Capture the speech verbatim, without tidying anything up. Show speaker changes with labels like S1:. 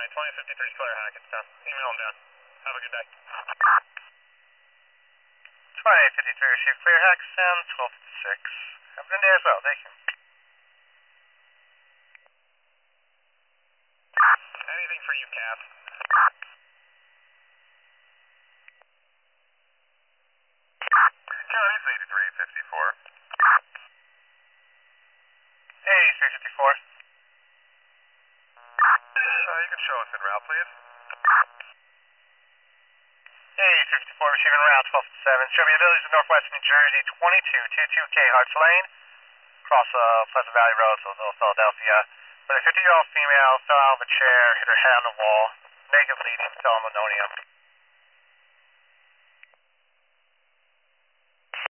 S1: twenty fifty-three Claire Hackettstown. Email them down. Have a good day.
S2: twenty fifty-three, receive Claire Hackettstown, twelve fifty-six. Have a good day as well, thank you.
S1: Anything for you, Cass? County's eighty-three fifty-four.
S2: eighty-three fifty-four.
S1: Uh, you can show us en route, please.
S2: eighty-three fifty-four, receiving route twelve fifty-seven. Show me abilities of Northwest New Jersey, twenty-two twenty-two K Harts Lane. Across uh, Pleasant Valley Road, so Little Philadelphia. Where a fifty-year-old female fell out of a chair, hit her head on the wall. Negative bleeding, tell them linoleum.